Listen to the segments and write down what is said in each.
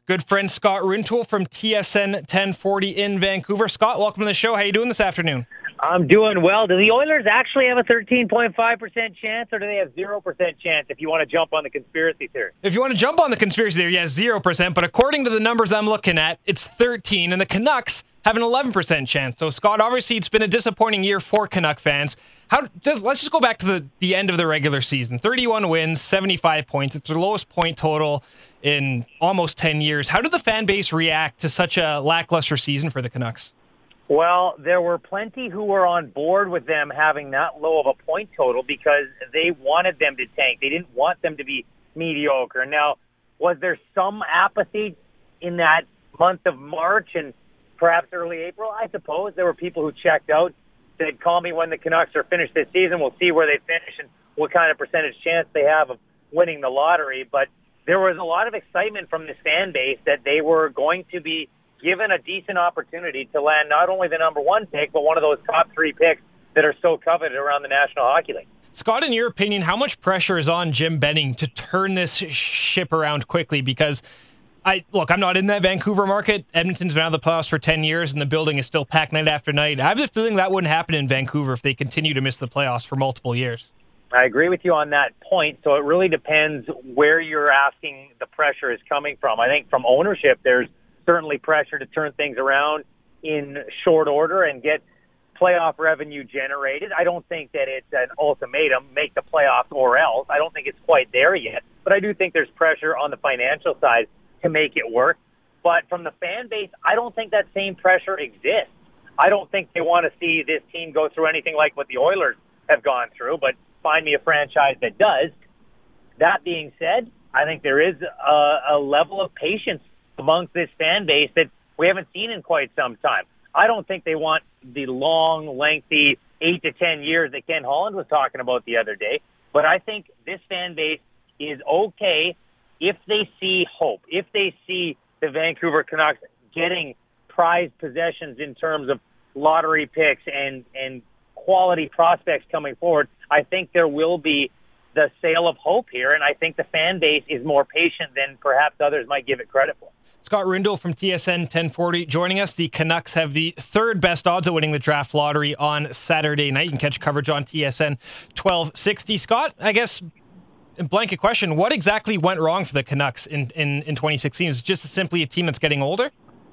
Good friend Scott Rintoul from TSN 1040 in Vancouver. Scott, welcome to the show. How are you doing this afternoon? I'm doing well. Do the Oilers actually have a 13.5% chance, or do they have 0% chance if you want to jump on the conspiracy theory? If you want to jump on the conspiracy theory, yes, 0%. But according to the numbers I'm looking at, it's 13, and the Canucks have an 11% chance. So, Scott, obviously it's been a disappointing year for Canuck fans. Let's just go back to the end of the regular season. 31 wins, 75 points. It's their lowest point total in almost 10 years. How did the fan base react to such a lackluster season for the Canucks? Well, there were plenty who were on board with them having that low of a point total because they wanted them to tank. They didn't want them to be mediocre. Now, was there some apathy in that month of March and perhaps early April? I suppose there were people who checked out, said, call me when the Canucks are finished this season. We'll see where they finish and what kind of percentage chance they have of winning the lottery. But there was a lot of excitement from this fan base that they were going to be given a decent opportunity to land not only the number one pick, but one of those top three picks that are so coveted around the National Hockey League. Scott, in your opinion, how much pressure is on Jim Benning to turn this ship around quickly? Because I'm not in that Vancouver market. Edmonton's been out of the playoffs for 10 years, and the building is still packed night after night. I have a feeling that wouldn't happen in Vancouver if they continue to miss the playoffs for multiple years. I agree with you on that point. So it really depends where you're asking the pressure is coming from. I think from ownership, there's certainly pressure to turn things around in short order and get playoff revenue generated. I don't think that it's an ultimatum, make the playoffs or else. I don't think it's quite there yet. But I do think there's pressure on the financial side to make it work. But from the fan base, I don't think that same pressure exists. I don't think they want to see this team go through anything like what the Oilers have gone through, but find me a franchise that does. That being said, I think there is a level of patience amongst this fan base that we haven't seen in quite some time. I don't think they want the long, lengthy 8 to 10 years that Ken Holland was talking about the other day. But I think this fan base is okay if they see hope, if they see the Vancouver Canucks getting prized possessions in terms of lottery picks and quality prospects coming forward. I think there will be the sale of hope here, and I think the fan base is more patient than perhaps others might give it credit for. Scott Rintoul from TSN 1040 joining us. The Canucks have the third best odds of winning the draft lottery on Saturday night. You can catch coverage on TSN 1260. Scott, I guess, blanket question, what exactly went wrong for the Canucks in 2016? Is it just simply a team that's getting older?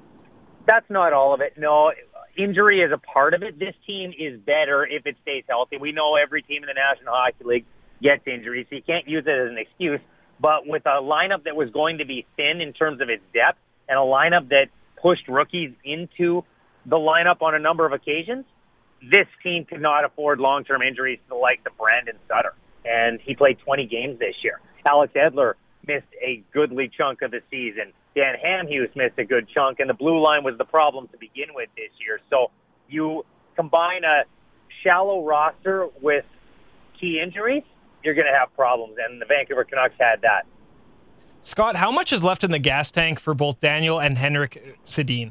That's not all of it. No, injury is a part of it. This team is better if it stays healthy. We know every team in the National Hockey League gets injuries, so you can't use it as an excuse. But with a lineup that was going to be thin in terms of its depth and a lineup that pushed rookies into the lineup on a number of occasions, this team could not afford long-term injuries to the likes of Brandon Sutter. And he played 20 games this year. Alex Edler missed a goodly chunk of the season. Dan Hamhuis missed a good chunk, and the blue line was the problem to begin with this year. So you combine a shallow roster with key injuries, you're going to have problems, and the Vancouver Canucks had that. Scott, how much is left in the gas tank for both Daniel and Henrik Sedin?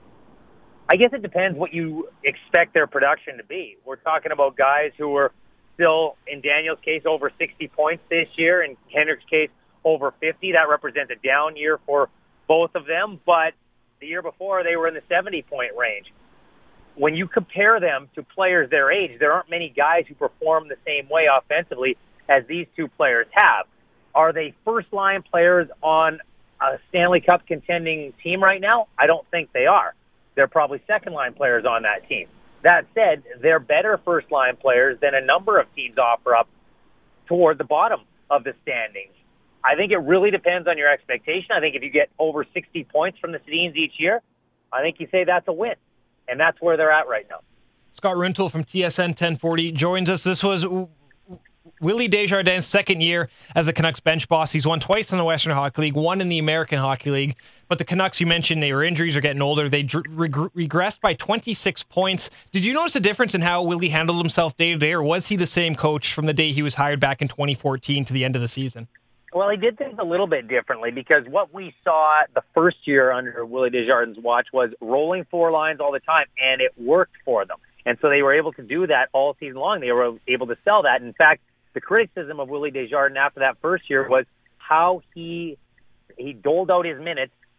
I guess it depends what you expect their production to be. We're talking about guys who were still, in Daniel's case, over 60 points this year, in Henrik's case, over 50. That represents a down year for both of them, but the year before they were in the 70-point range. When you compare them to players their age, there aren't many guys who perform the same way offensively as these two players have. Are they first-line players on a Stanley Cup contending team right now? I don't think they are. They're probably second-line players on that team. That said, they're better first-line players than a number of teams offer up toward the bottom of the standings. I think it really depends on your expectation. I think if you get over 60 points from the Sedins each year, I think you say that's a win. And that's where they're at right now. Scott Rintoul from TSN 1040 joins us. This was Willie Desjardins' second year as a Canucks bench boss. He's won twice in the Western Hockey League, one in the American Hockey League. But the Canucks, you mentioned, they were injuries, are getting older. They regressed by 26 points. Did you notice a difference in how Willie handled himself day to day, or was he the same coach from the day he was hired back in 2014 to the end of the season? Well, he did things a little bit differently because what we saw the first year under Willie Desjardins' watch was rolling four lines all the time, and it worked for them. And so they were able to do that all season long. They were able to sell that. In fact, the criticism of Willie Desjardins after that first year was how he doled out his minutes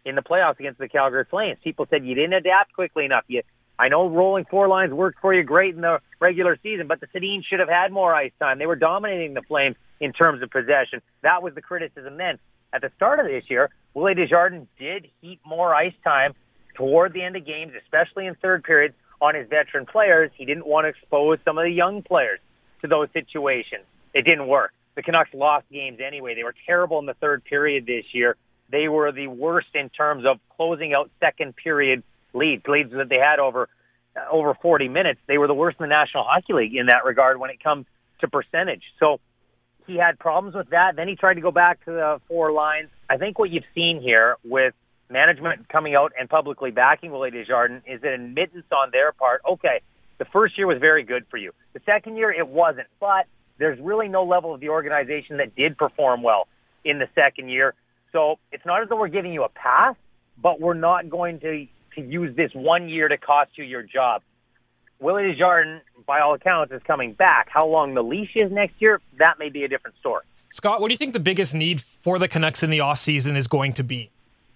in the playoffs against the Calgary Flames. People said you didn't adapt quickly enough. I know rolling four lines worked for you great in the regular season, but the Sedins should have had more ice time. They were dominating the Flames in terms of possession. That was the criticism then. At the start of this year, Willie Desjardins did heap more ice time toward the end of games, especially in third periods, on his veteran players. He didn't want to expose some of the young players to those situations. It didn't work. The Canucks lost games anyway. They were terrible in the third period this year. They were the worst in terms of closing out second period leads that they had over 40 minutes. They were the worst in the National Hockey League in that regard when it comes to percentage. So he had problems with that. Then he tried to go back to the four lines. I think what you've seen here with management coming out and publicly backing Willie Desjardins is an admittance on their part. Okay, the first year was very good for you. The second year, it wasn't. But there's really no level of the organization that did perform well in the second year. So it's not as though we're giving you a pass, but we're not going to use this 1 year to cost you your job. Willie Desjardins, by all accounts, is coming back. How long the leash is next year, that may be a different story. Scott, what do you think the biggest need for the Canucks in the offseason is going to be?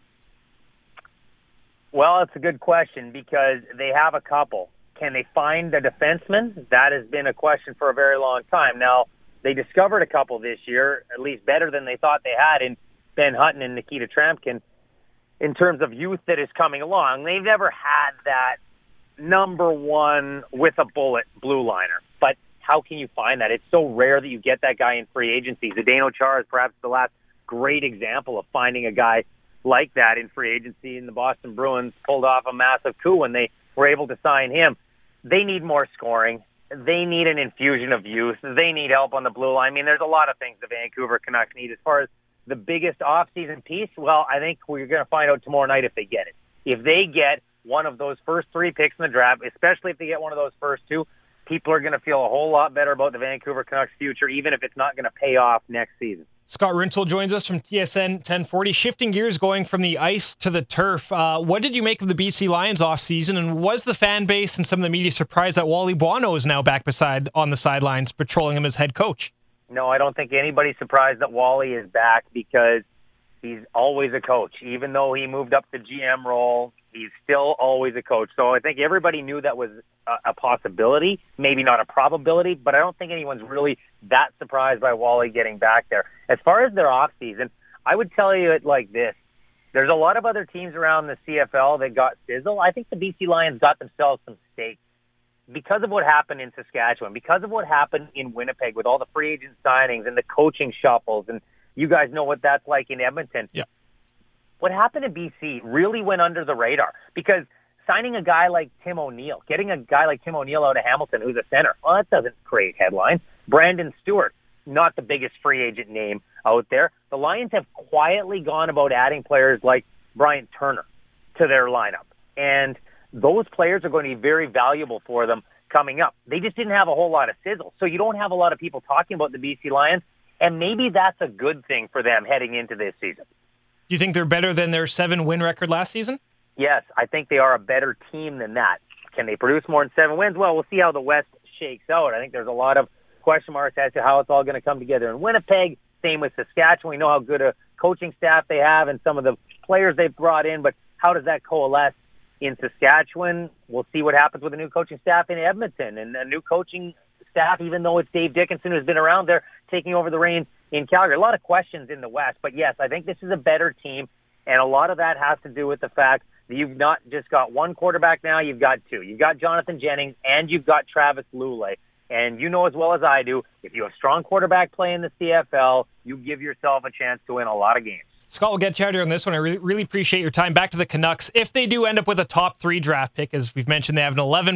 Well, it's a good question because they have a couple. Can they find a defenseman? That has been a question for a very long time. Now, they discovered a couple this year, at least better than they thought they had in Ben Hutton and Nikita Trampkin in terms of youth that is coming along. They've never had that number one with a bullet blue liner. But how can you find that? It's so rare that you get that guy in free agency. Zdeno Chara is perhaps the last great example of finding a guy like that in free agency, and the Boston Bruins pulled off a massive coup when they were able to sign him. They need more scoring. They need an infusion of youth. They need help on the blue line. I mean, there's a lot of things the Vancouver Canucks need. As far as the biggest off-season piece, well, I think we're going to find out tomorrow night if they get it. If they get one of those first three picks in the draft, especially if they get one of those first two, people are going to feel a whole lot better about the Vancouver Canucks' future, even if it's not going to pay off next season. Scott Rintoul joins us from TSN 1040. Shifting gears, going from the ice to the turf. What did you make of the BC Lions offseason, and was the fan base and some of the media surprised that Wally Buono is now back on the sidelines, patrolling him as head coach? No, I don't think anybody's surprised that Wally is back because he's always a coach. Even though he moved up the GM role, he's still always a coach. So I think everybody knew that was a possibility, maybe not a probability, but I don't think anyone's really that surprised by Wally getting back there. As far as their offseason, I would tell you it like this. There's a lot of other teams around the CFL that got sizzle. I think the BC Lions got themselves some steak because of what happened in Saskatchewan, because of what happened in Winnipeg with all the free agent signings and the coaching shuffles, and you guys know what that's like in Edmonton. Yeah. What happened in BC really went under the radar because signing a guy like Tim O'Neill, getting a guy like Tim O'Neill out of Hamilton who's a center, well, that doesn't create headlines. Brandon Stewart, not the biggest free agent name out there. The Lions have quietly gone about adding players like Bryant Turner to their lineup. And those players are going to be very valuable for them coming up. They just didn't have a whole lot of sizzle. So you don't have a lot of people talking about the BC Lions, and maybe that's a good thing for them heading into this season. Do you think they're better than their 7-win record last season? Yes, I think they are a better team than that. Can they produce more than 7 wins? Well, we'll see how the West shakes out. I think there's a lot of question marks as to how it's all going to come together in Winnipeg. Same with Saskatchewan. We know how good a coaching staff they have and some of the players they've brought in, but how does that coalesce in Saskatchewan? We'll see what happens with a new coaching staff in Edmonton and a new coaching staff, even though it's Dave Dickinson who's been around there taking over the reins in Calgary. A lot of questions in the West, but yes, I think this is a better team, and a lot of that has to do with the fact that you've not just got one quarterback now, you've got two. You've got Jonathan Jennings, and you've got Travis Lulay. And you know as well as I do, if you have strong quarterback play in the CFL, you give yourself a chance to win a lot of games. Scott, we'll get you out here on this one. I really appreciate your time. Back to the Canucks. If they do end up with a top 3 draft pick, as we've mentioned, they have an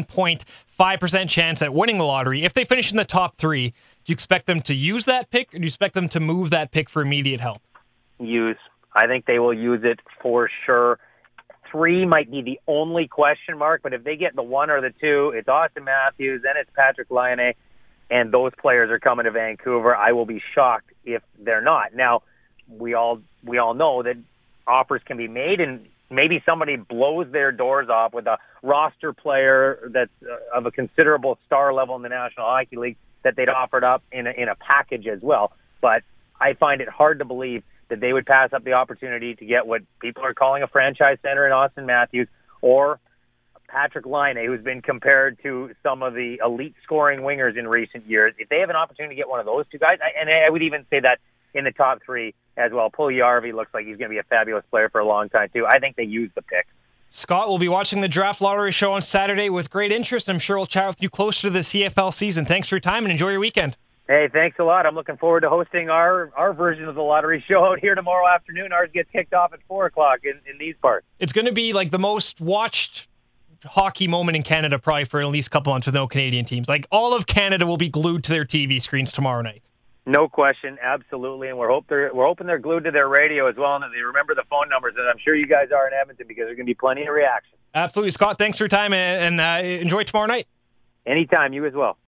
11.5% chance at winning the lottery. If they finish in the top 3, do you expect them to use that pick, or do you expect them to move that pick for immediate help? Use. I think they will use it for sure. 3 might be the only question mark, but if they get the 1 or the 2, it's Austin Matthews, then it's Patrick Laine, and those players are coming to Vancouver. I will be shocked if they're not. Now, we all know that offers can be made, and maybe somebody blows their doors off with a roster player that's of a considerable star level in the National Hockey League that they'd offered up in a package as well. But I find it hard to believe that they would pass up the opportunity to get what people are calling a franchise center in Austin Matthews, or Patrick Laine, who's been compared to some of the elite scoring wingers in recent years. If they have an opportunity to get one of those two guys, and I would even say that in the top three as well. Puljujarvi looks like he's going to be a fabulous player for a long time, too. I think they use the pick. Scott will be watching the Draft Lottery Show on Saturday with great interest. I'm sure we'll chat with you closer to the CFL season. Thanks for your time and enjoy your weekend. Hey, thanks a lot. I'm looking forward to hosting our version of the lottery show out here tomorrow afternoon. Ours gets kicked off at 4 o'clock in these parts. It's going to be like the most watched hockey moment in Canada probably for at least a couple months with no Canadian teams. Like all of Canada will be glued to their TV screens tomorrow night. No question, absolutely, and we're hoping they're glued to their radio as well, and that they remember the phone numbers that I'm sure you guys are in Edmonton, because there's going to be plenty of reaction. Absolutely, Scott. Thanks for your time, and enjoy tomorrow night. Anytime, you as well.